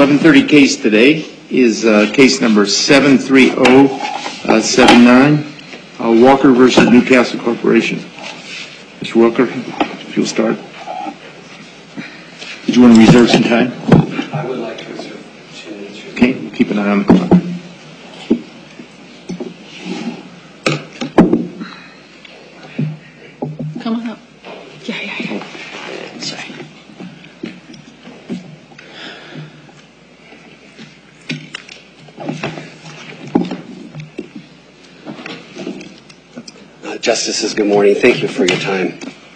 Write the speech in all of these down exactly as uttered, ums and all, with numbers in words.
eleven thirty case today is uh, case number seven three zero seven nine, uh, Walker versus Newcastle Corporation. Mister Walker, if you'll start. Did you want to reserve some time? I would like to reserve two minutes. Okay, keep an eye on the clock. Come on up. Yeah, yeah, yeah. Sorry. Uh, Justices, good morning. Thank you for your time.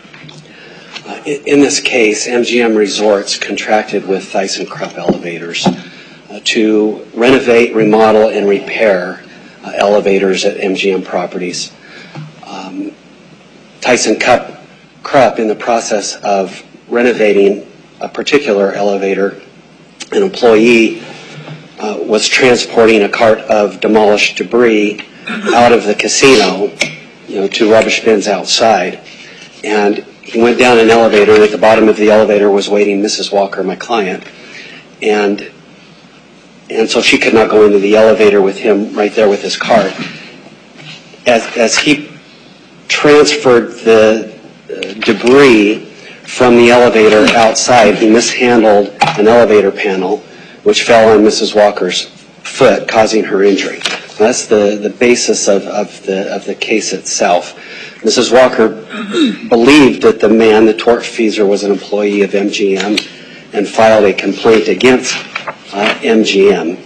Uh, in, in this case, M G M Resorts contracted with ThyssenKrupp Elevators uh, to renovate, remodel, and repair uh, elevators at M G M properties. Um, ThyssenKrupp, Krupp, in the process of renovating a particular elevator, an employee uh, was transporting a cart of demolished debris out of the casino, you know, to rubbish bins outside. And he went down an elevator, and at the bottom of the elevator was waiting Missus Walker, my client. And and so she could not go into the elevator with him right there with his cart. As, as he transferred the uh, debris from the elevator outside, he mishandled an elevator panel, which fell on Missus Walker's foot, causing her injury. That's the, the basis of, of, the, of the case itself. Missus Walker believed that the man, the tortfeasor, was an employee of M G M and filed a complaint against uh, M G M.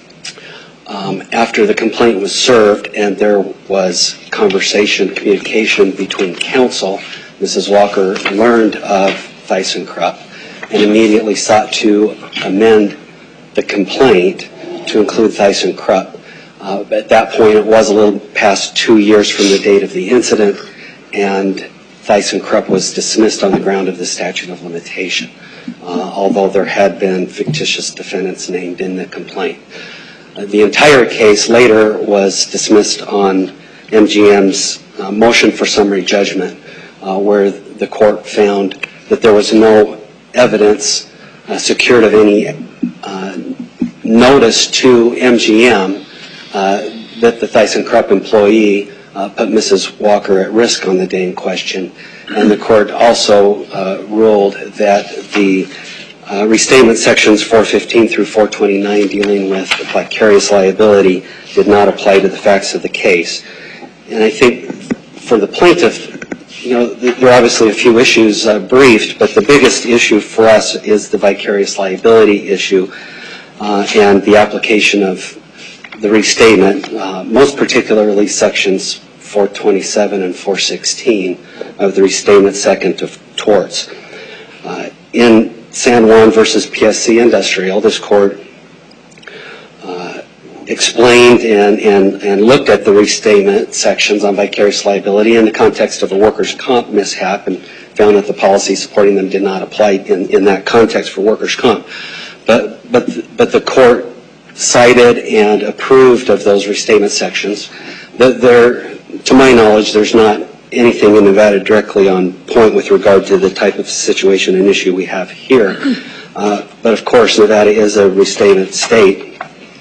Um, after the complaint was served and there was conversation, communication between counsel, Missus Walker learned of ThyssenKrupp and immediately sought to amend the complaint to include ThyssenKrupp. Uh, at that point, it was a little past two years from the date of the incident, and ThyssenKrupp was dismissed on the ground of the statute of limitation, uh, although there had been fictitious defendants named in the complaint. Uh, the entire case later was dismissed on M G M's uh, motion for summary judgment, uh, where the court found that there was no evidence uh, secured of any uh, notice to M G M uh, that the ThyssenKrupp employee uh, put Missus Walker at risk on the day in question. And the court also uh, ruled that the uh, restatement sections four fifteen through four twenty-nine dealing with vicarious liability did not apply to the facts of the case. And I think for the plaintiff, you know, there are obviously a few issues uh, briefed, but the biggest issue for us is the vicarious liability issue uh, and the application of the restatement, uh, most particularly sections four twenty-seven and four sixteen of the restatement second of torts. Uh, in San Juan versus P S C Industrial, this court uh, explained and, and, and looked at the restatement sections on vicarious liability in the context of a workers' comp mishap and found that the policy supporting them did not apply in, in that context for workers' comp. But, but, but the court cited and approved of those restatement sections. That there, to my knowledge, there's not anything in Nevada directly on point with regard to the type of situation and issue we have here. Uh, but of course, Nevada is a restatement state,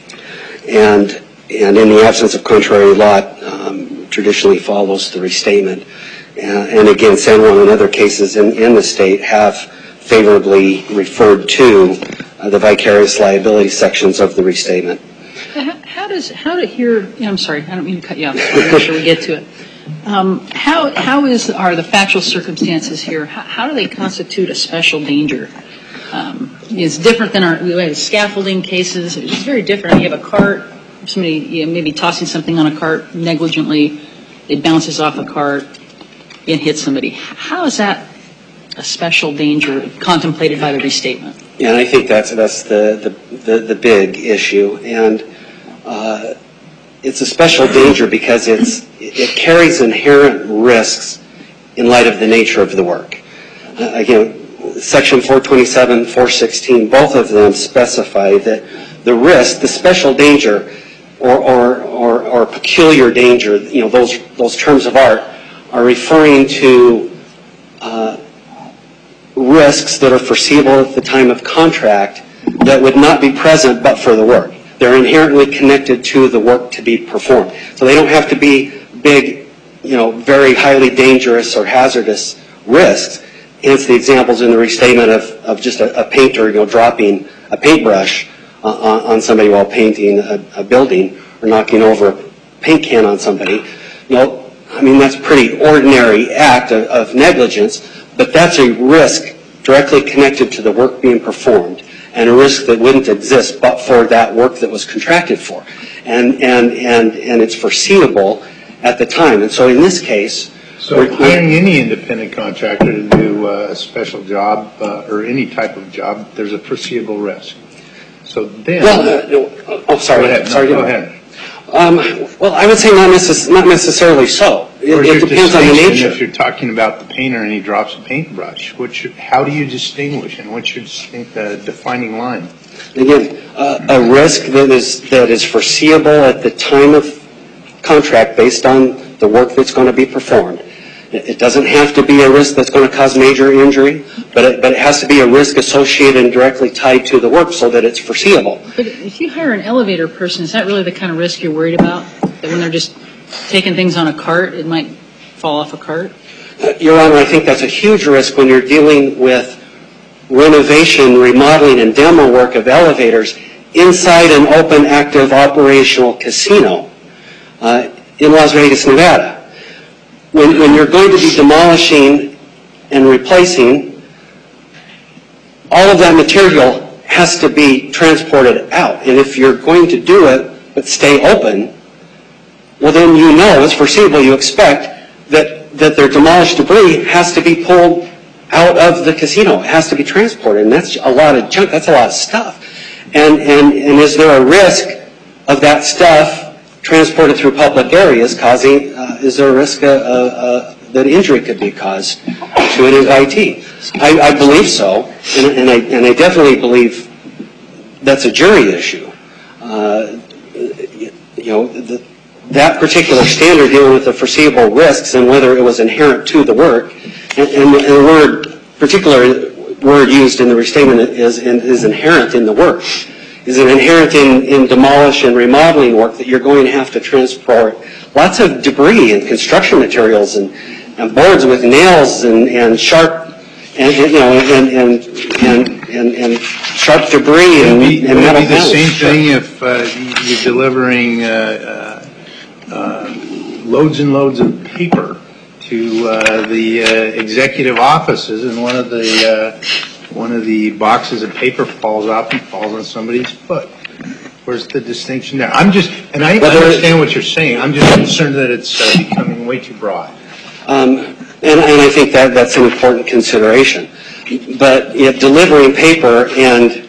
and and in the absence of contrary law, um, traditionally follows the restatement. Uh, and again, San Juan and other cases in, in the state have favorably referred to uh, the vicarious liability sections of the restatement. How, how does how to hear? I'm sorry, I don't mean to cut you off. I want to make sure we get to it. Um, how how is are the factual circumstances here? How, how do they constitute a special danger? Um, it's different than our we have scaffolding cases. It's very different. You have a cart, somebody you know, maybe tossing something on a cart negligently, it bounces off a cart and hits somebody. How is that a special danger contemplated by the restatement? Yeah, and I think that's that's the the, the, the big issue, and uh, it's a special danger because it's it carries inherent risks in light of the nature of the work. Uh, again, Section four twenty-seven, four sixteen, both of them specify that the risk, the special danger, or or or, or peculiar danger, you know, those those terms of art are referring to uh, risks that are foreseeable at the time of contract that would not be present but for the work. They're inherently connected to the work to be performed. So they don't have to be big, you know, very highly dangerous or hazardous risks. Hence the examples in the restatement of, of just a, a painter, you know, dropping a paintbrush uh, on, on somebody while painting a, a building, or knocking over a paint can on somebody. You know, I mean, that's a pretty ordinary act of, of negligence, but that's a risk directly connected to the work being performed, and a risk that wouldn't exist but for that work that was contracted for. And, and, and, and it's foreseeable at the time. And so in this case, so hiring any independent contractor to do uh, a special job uh, or any type of job, there's a foreseeable risk. So then... Well, uh, no, oh, sorry. Go ahead. Sorry, no, go ahead. Um, well, I would say not, necess not necessarily so. It, it depends on the nature. If you're talking about the painter and he drops a paintbrush, what should, how do you distinguish, and what's your uh, defining line? Again, uh, a risk that is that is foreseeable at the time of contract based on the work that's going to be performed. It, it doesn't have to be a risk that's going to cause major injury, but it, but it has to be a risk associated and directly tied to the work so that it's foreseeable. But if you hire an elevator person, is that really the kind of risk you're worried about? That when they're just taking things on a cart, it might fall off a cart? Uh, Your Honor, I think that's a huge risk when you're dealing with renovation, remodeling, and demo work of elevators inside an open, active, operational casino uh, in Las Vegas, Nevada. When, when you're going to be demolishing and replacing, all of that material has to be transported out. And if you're going to do it but stay open, well, then you know, it's foreseeable, you expect that, that their demolished debris has to be pulled out of the casino. It has to be transported, and that's a lot of junk. That's a lot of stuff. And, and, and is there a risk of that stuff transported through public areas causing, uh, is there a risk uh, uh, that injury could be caused to an invitee? I, I believe so, and, and, I, and I definitely believe that's a jury issue. Uh, you know, the, that particular standard dealing with the foreseeable risks and whether it was inherent to the work, and, and, and the word, particular word used in the restatement is, is inherent in the work. Is it inherent in, in demolish and remodeling work that you're going to have to transport lots of debris and construction materials and, and boards with nails and, and sharp and, and you know and and, and, and, and sharp debris and, be, and metal It would be the panels. same thing if uh, you're delivering uh, uh, uh, loads and loads of paper to uh, the uh, executive offices, and one of the uh, one of the boxes of paper falls off and falls on somebody's foot. Where's the distinction there? I'm just, and I understand what you're saying, I'm just concerned that it's uh, becoming way too broad. Um, and, and I think that that's an important consideration. But yet delivering paper and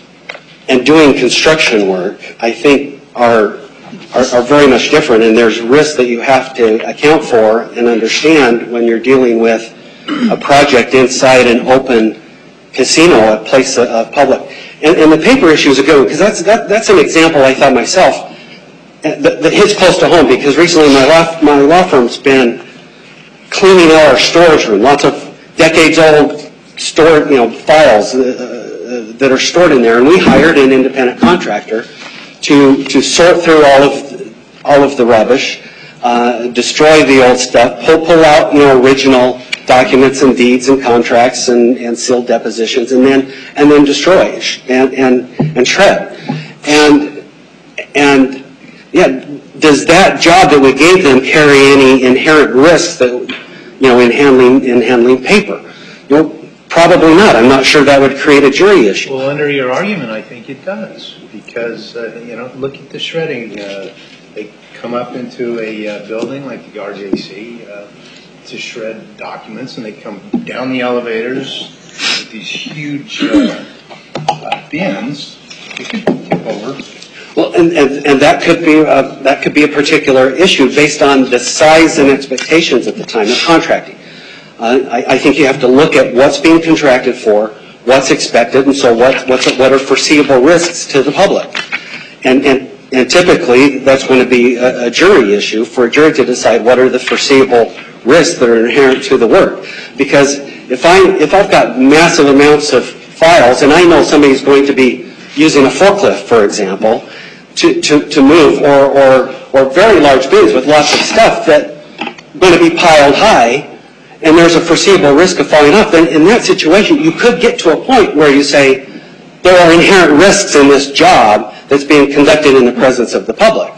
and doing construction work, I think, are, are, are very much different, and there's risks that you have to account for and understand when you're dealing with a project inside an open casino, a place of uh, public. And, and the paper issue is a good one, because that's, that, that's an example I thought myself that, that hits close to home, because recently my law, my law firm's been cleaning out our storage room, lots of decades-old stored, you know, files uh, uh, that are stored in there, and we hired an independent contractor to, to sort through all of, the, all of the rubbish, uh, destroy the old stuff, pull, pull out, you know, original documents and deeds and contracts and, and sealed depositions, and then and then destroy and and and shred. And and yeah, does that job that we gave them carry any inherent risks that, you know, in handling in handling paper? You know, probably not. I'm not sure that would create a jury issue. Well, under your argument, I think it does, because uh, you know, look at the shredding. Uh, they come up into a uh, building like the R J C. Uh, to shred documents, and they come down the elevators with these huge uh, uh, bins. They could tip over. Well, and, and, and that could be a, that could be a particular issue based on the size and expectations at the time of contracting. Uh, I, I think you have to look at what's being contracted for, what's expected, and so what what's what are foreseeable risks to the public, and and. And typically, that's going to be a, a jury issue for a jury to decide what are the foreseeable risks that are inherent to the work. Because if I if I've got massive amounts of files, and I know somebody's going to be using a forklift, for example, to, to, to move, or, or, or very large bins with lots of stuff that are going to be piled high, and there's a foreseeable risk of falling off, then in that situation, you could get to a point where you say, there are inherent risks in this job that's being conducted in the presence of the public.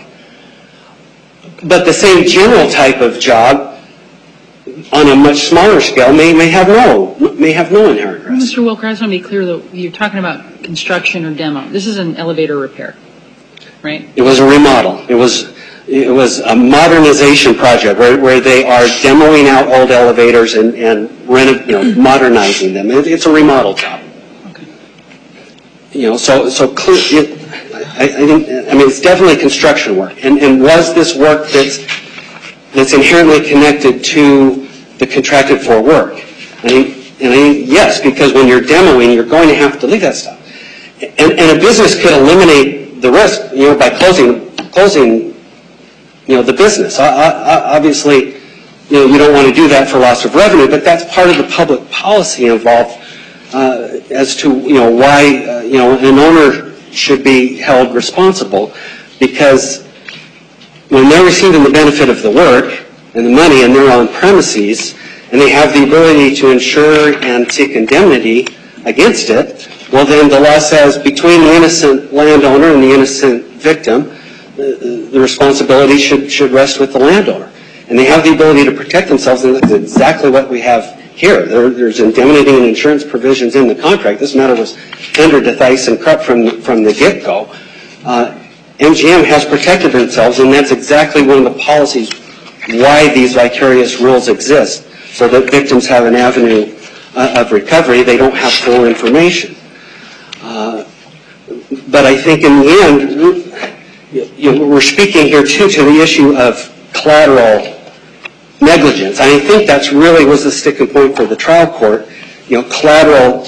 But the same general type of job on a much smaller scale may, may have no may have no inherent risk. Mister Wilker, I just want to be clear, though, you're talking about construction or demo. This is an elevator repair, right? It was a remodel. It was it was a modernization project where, where they are demoing out old elevators and, and reno, you know, modernizing them. It, it's a remodel job. Okay. You know, so so clear. It, I, I think I mean it's definitely construction work. And and was this work that's that's inherently connected to the contracted for work? I mean, and I mean, yes, because when you're demoing, you're going to have to leave that stuff. And, and a business could eliminate the risk, you know, by closing, closing, you know, the business. I, I, obviously, you know, you don't want to do that for loss of revenue, but that's part of the public policy involved uh, as to, you know, why, uh, you know, an owner should be held responsible, because when they're receiving the benefit of the work and the money and they're on premises and they have the ability to insure and seek indemnity against it, well then the law says between the innocent landowner and the innocent victim, the, the responsibility should, should rest with the landowner. And they have the ability to protect themselves, and that's exactly what we have here. There, there's indemnity and insurance provisions in the contract. This matter was tendered to Thyssen-Krupp from, from the get-go. Uh, M G M has protected themselves, and that's exactly one of the policies why these vicarious rules exist, so that victims have an avenue uh, of recovery. They don't have full information. Uh, but I think in the end, you know, we're speaking here too to the issue of collateral negligence. I think that's really was the sticking point for the trial court. You know, collateral.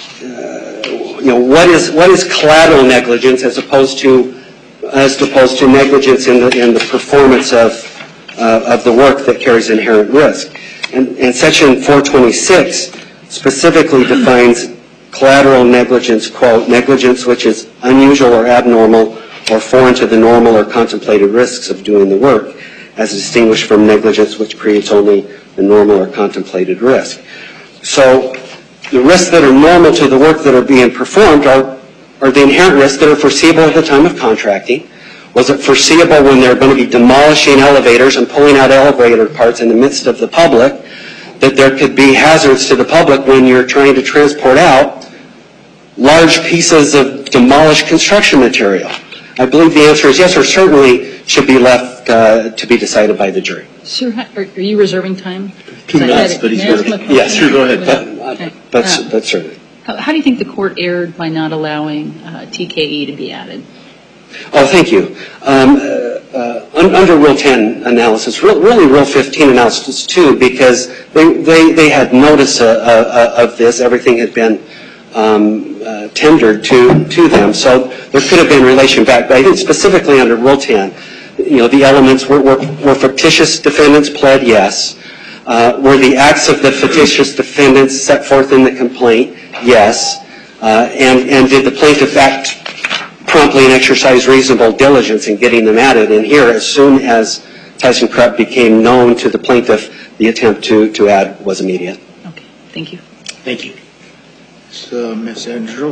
Uh, you know, what is what is collateral negligence as opposed to as opposed to negligence in the in the performance of uh, of the work that carries inherent risk. And, and Section four twenty-six specifically defines collateral negligence, quote, negligence which is unusual or abnormal or foreign to the normal or contemplated risks of doing the work, as distinguished from negligence which creates only the normal or contemplated risk. So the risks that are normal to the work that are being performed are are the inherent risks that are foreseeable at the time of contracting. Was it foreseeable when they're going to be demolishing elevators and pulling out elevator parts in the midst of the public that there could be hazards to the public when you're trying to transport out large pieces of demolished construction material? I believe the answer is yes, or certainly should be left uh, to be decided by the jury. Sir, are, are you reserving time? Two minutes, but he's going going to. Yes, sure, go ahead. But, uh, that's, that's certainly. How, how do you think the court erred by not allowing uh, T K E to be added? Oh, thank you. Um, uh, uh, un- under Rule ten analysis, re- really Rule fifteen analysis too, because they, they, they had notice uh, uh, of this. Everything had been um, uh, tendered to, to them. So there could have been relation back. But I think specifically under Rule ten, you know, the elements were, were, were fictitious defendants pled, yes. Uh, were the acts of the fictitious defendants set forth in the complaint? Yes. Uh, and, and did the plaintiff act promptly and exercise reasonable diligence in getting them added? And here, as soon as Thyssen-Krupp became known to the plaintiff, the attempt to, to add was immediate. Okay, thank you. Thank you. So, Miz Andrew.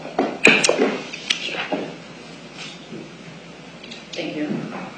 Thank you.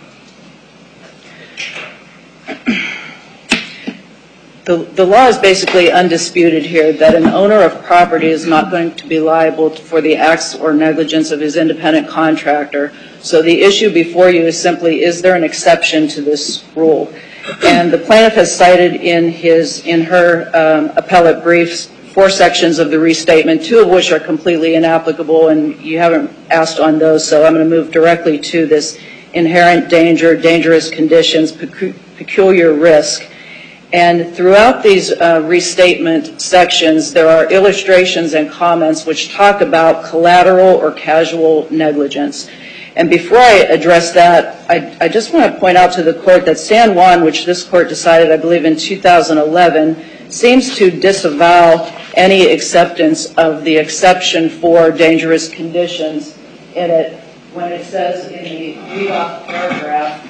The, the law is basically undisputed here that an owner of property is not going to be liable for the acts or negligence of his independent contractor. So the issue before you is simply, is there an exception to this rule? And the plaintiff has cited in his, in her um, appellate briefs four sections of the restatement, two of which are completely inapplicable, and you haven't asked on those, so I'm going to move directly to this inherent danger, dangerous conditions, pecu- peculiar risk. And throughout these uh, restatement sections, there are illustrations and comments which talk about collateral or casual negligence. And before I address that, I, I just want to point out to the court that San Juan, which this court decided, I believe, in two thousand eleven, seems to disavow any acceptance of the exception for dangerous conditions in it when it says in the read-off paragraph,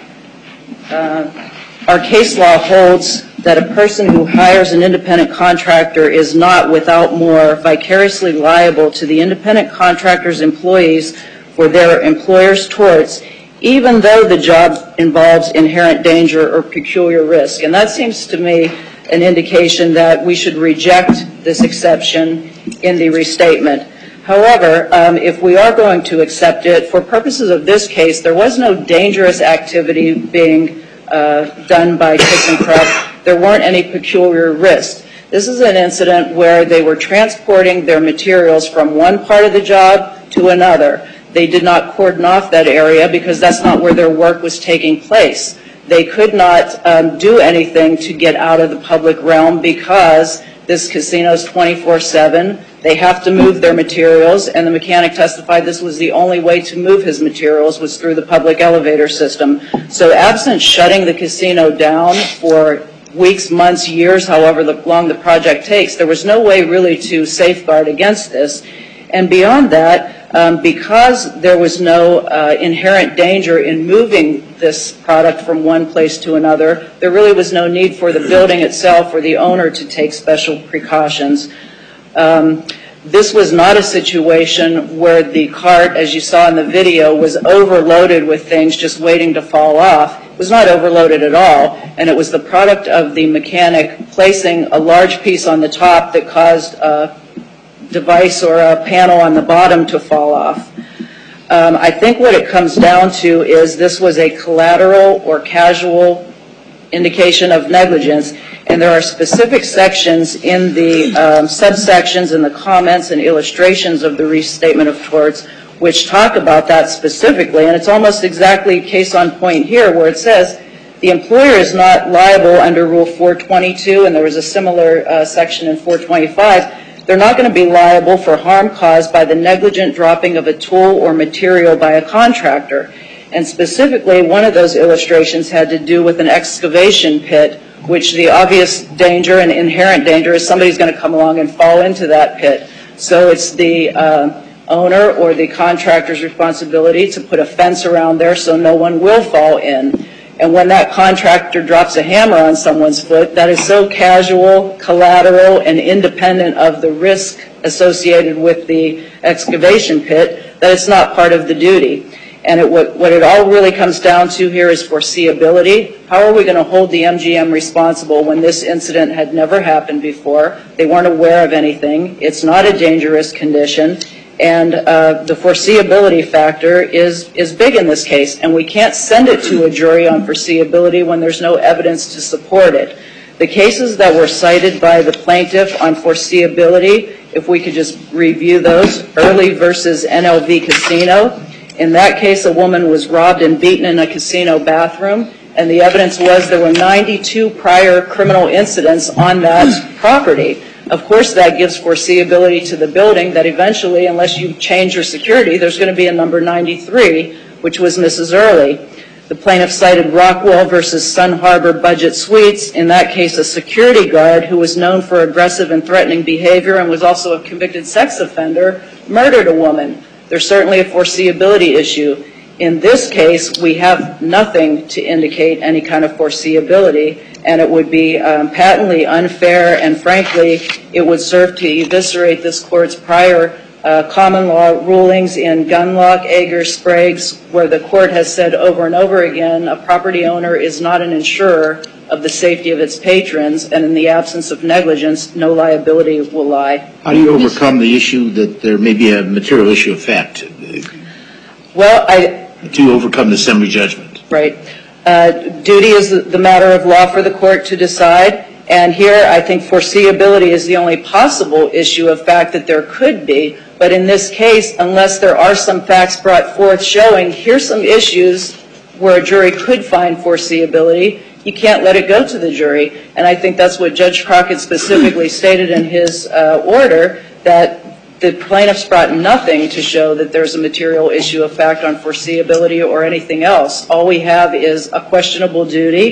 uh, our case law holds that a person who hires an independent contractor is not, without more, vicariously liable to the independent contractor's employees for their employer's torts, even though the job involves inherent danger or peculiar risk. And that seems to me an indication that we should reject this exception in the restatement. However, um, if we are going to accept it, for purposes of this case, there was no dangerous activity being uh, done by ThyssenKrupp. There weren't any peculiar risks. This is an incident where they were transporting their materials from one part of the job to another. They did not cordon off that area because that's not where their work was taking place. They could not um, do anything to get out of the public realm because this casino is twenty-four seven. They have to move their materials, and the mechanic testified this was the only way to move his materials was through the public elevator system. So absent shutting the casino down for weeks, months, years, however long the project takes, there was no way really to safeguard against this. And beyond that, um, because there was no uh, inherent danger in moving this product from one place to another, there really was no need for the building itself or the owner to take special precautions. Um, this was not a situation where the cart, as you saw in the video, was overloaded with things just waiting to fall off. It was not overloaded at all, and it was the product of the mechanic placing a large piece on the top that caused a device or a panel on the bottom to fall off. Um, I think what it comes down to is this was a collateral or casual indication of negligence, and there are specific sections in the um, subsections and the comments and illustrations of the Restatement of Torts which talk about that specifically, and it's almost exactly case on point here where it says the employer is not liable under Rule four twenty-two, and there was a similar uh, section in four twenty-five. They're not going to be liable for harm caused by the negligent dropping of a tool or material by a contractor. And specifically, one of those illustrations had to do with an excavation pit, which the obvious danger and inherent danger is somebody's going to come along and fall into that pit. So it's the uh, owner or the contractor's responsibility to put a fence around there so no one will fall in. And when that contractor drops a hammer on someone's foot, that is so casual, collateral, and independent of the risk associated with the excavation pit that it's not part of the duty. And it, what, what it all really comes down to here is foreseeability. How are we going to hold the M G M responsible when this incident had never happened before? They weren't aware of anything. It's not a dangerous condition. And uh, the foreseeability factor is, is big in this case, and we can't send it to a jury on foreseeability when there's no evidence to support it. The cases that were cited by the plaintiff on foreseeability, if we could just review those, Early versus N L V Casino. In that case, a woman was robbed and beaten in a casino bathroom, and the evidence was there were ninety-two prior criminal incidents on that property. Of course, that gives foreseeability to the building that eventually, unless you change your security, there's going to be a number ninety-three, which was Missus Early. The plaintiff cited Rockwell versus Sun Harbor Budget Suites. In that case, a security guard who was known for aggressive and threatening behavior and was also a convicted sex offender murdered a woman. There's certainly a foreseeability issue. In this case, we have nothing to indicate any kind of foreseeability, and it would be um, patently unfair, and frankly, it would serve to eviscerate this court's prior uh, common law rulings in Gunlock, Ager, Sprague's, where the court has said over and over again, a property owner is not an insurer of the safety of its patrons, and in the absence of negligence, no liability will lie. How do you overcome the issue that there may be a material issue of fact? Well, I... To overcome the summary judgment. Right. Uh, duty is the matter of law for the court to decide, and here I think foreseeability is the only possible issue of fact that there could be, but in this case, unless there are some facts brought forth showing here's some issues where a jury could find foreseeability, you can't let it go to the jury. And I think that's what Judge Crockett specifically stated in his uh, order, that the plaintiffs brought nothing to show that there's a material issue of fact on foreseeability or anything else. All we have is a questionable duty.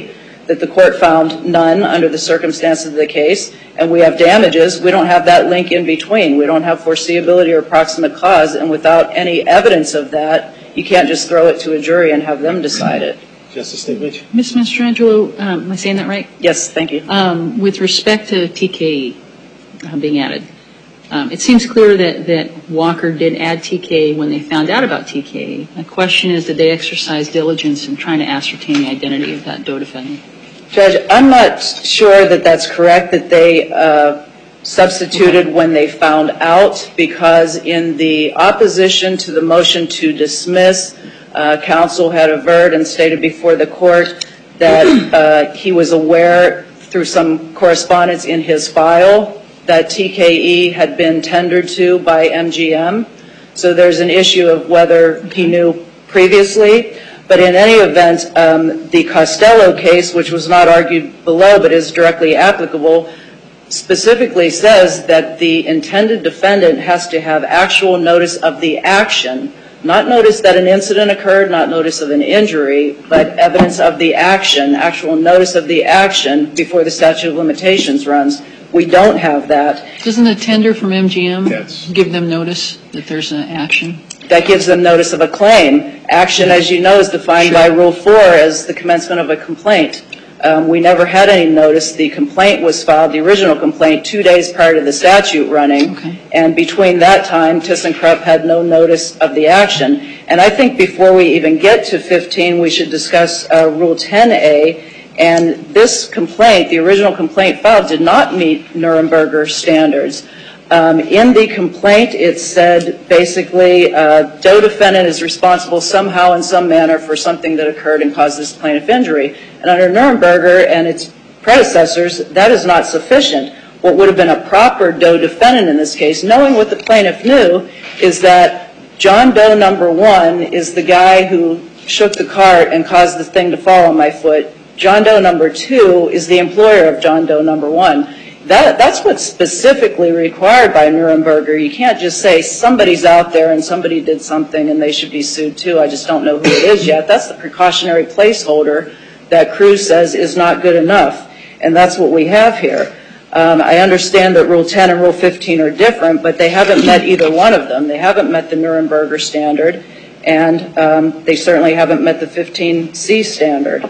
that the court found none under the circumstances of the case, and we have damages. We don't have that link in between. We don't have foreseeability or proximate cause, and without any evidence of that, you can't just throw it to a jury and have them decide it. Justice Stiglitz? Miz Mastrangelo, um, am I saying that right? Yes, thank you. Um, with respect to T K E uh, being added, um, it seems clear that, that Walker did add T K E when they found out about T K E. My question is, did they exercise diligence in trying to ascertain the identity of that DOE defendant? Judge, I'm not sure that that's correct, that they uh, substituted when they found out, because in the opposition to the motion to dismiss, uh, counsel had averred and stated before the court that uh, he was aware through some correspondence in his file that T K E had been tendered to by M G M. So there's an issue of whether he knew previously. But in any event, um, the Costello case, which was not argued below but is directly applicable, specifically says that the intended defendant has to have actual notice of the action, not notice that an incident occurred, not notice of an injury, but evidence of the action, actual notice of the action before the statute of limitations runs. We don't have that. Doesn't the tender from M G M Yes. give them notice that there's an action? That gives them notice of a claim. Action, as you know, is defined by Rule four as the commencement of a complaint. Um, we never had any notice. The complaint was filed, the original complaint, two days prior to the statute running. Okay. And between that time, ThyssenKrupp had no notice of the action. And I think before we even get to fifteen, we should discuss uh, Rule ten A. And this complaint, the original complaint filed, did not meet Nuremberger standards. Um, in the complaint, it said basically, uh, DOE defendant is responsible somehow in some manner for something that occurred and caused this plaintiff injury. And under Nuremberger and its predecessors, that is not sufficient. What would have been a proper DOE defendant in this case, knowing what the plaintiff knew, is that John Doe number one is the guy who shook the cart and caused the thing to fall on my foot. John Doe number two is the employer of John Doe number one. That, that's what's specifically required by Nuremberger. You can't just say somebody's out there and somebody did something and they should be sued too. I just don't know who it is yet. That's the precautionary placeholder that Cruz says is not good enough. And that's what we have here. Um, I understand that Rule ten and Rule fifteen are different, but they haven't met either one of them. They haven't met the Nuremberger standard, and um, they certainly haven't met the fifteen C standard.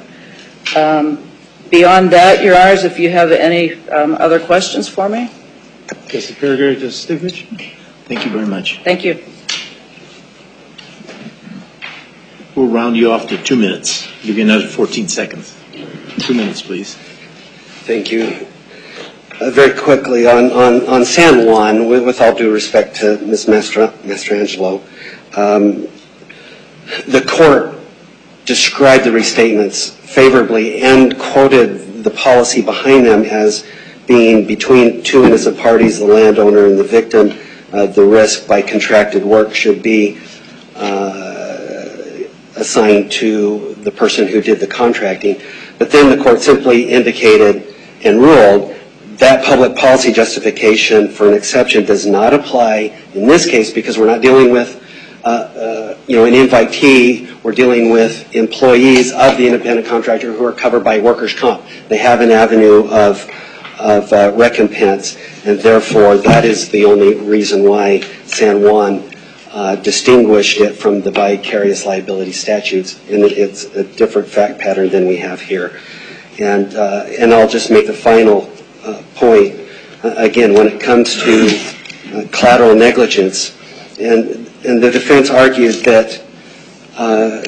Um, Beyond that, Your Honors, if you have any um, other questions for me. Justice Peregrine, Justice Stiglitz? Thank you very much. Thank you. We'll round you off to two minutes. Give you another fourteen seconds. Two minutes, please. Thank you. Uh, very quickly, on, on, on San Juan, with, with all due respect to Miz Mastra, Mastrangelo, um, the court described the restatements favorably and quoted the policy behind them as being between two innocent parties, the landowner and the victim. Uh, the risk by contracted work should be uh, assigned to the person who did the contracting. But then the court simply indicated and ruled that public policy justification for an exception does not apply in this case because we're not dealing with uh, uh, you know, an invitee. We're dealing with employees of the independent contractor who are covered by workers' comp. They have an avenue of, of uh, recompense, and therefore that is the only reason why San Juan uh, distinguished it from the vicarious liability statutes, and it's a different fact pattern than we have here. And, uh, and I'll just make the final uh, point. Uh, again, when it comes to uh, collateral negligence, and, and the defense argued that Uh,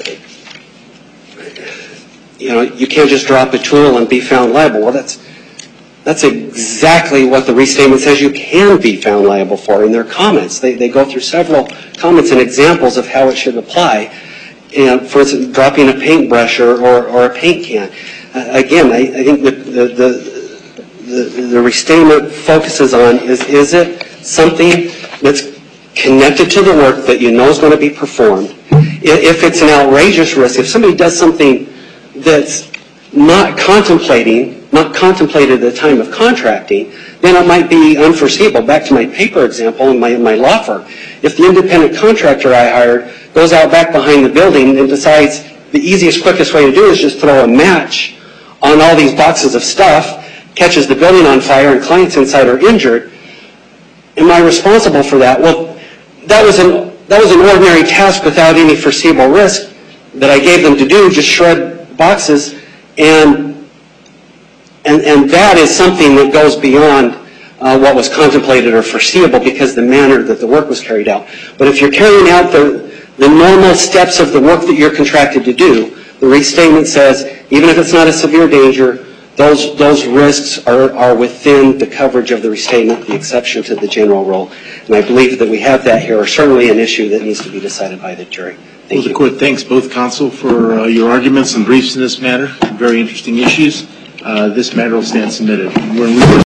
you know, you can't just drop a tool and be found liable. Well, that's that's exactly what the restatement says you can be found liable for in their comments. They, they go through several comments and examples of how it should apply. And for instance, dropping a paintbrush or, or, or a paint can. Uh, again, I, I think the the, the the the restatement focuses on is is it something that's connected to the work that you know is going to be performed. If it's an outrageous risk, if somebody does something that's not contemplating, not contemplated at the time of contracting, then it might be unforeseeable. Back to my paper example in my, in my law firm. If the independent contractor I hired goes out back behind the building and decides the easiest, quickest way to do it is just throw a match on all these boxes of stuff, catches the building on fire, and clients inside are injured, am I responsible for that? Well, that was an that was an ordinary task without any foreseeable risk that I gave them to do, just shred boxes, and and and that is something that goes beyond uh, what was contemplated or foreseeable because the manner that the work was carried out. But if you're carrying out the the normal steps of the work that you're contracted to do, the restatement says even if it's not a severe danger, those those risks are, are within the coverage of the restatement, the exception to the general rule. And I believe that we have that here, or certainly an issue that needs to be decided by the jury. Thank Well, you. the court thanks both counsel for uh, your arguments and briefs in this matter. Very interesting issues. Uh, this matter will stand submitted. We're in recess.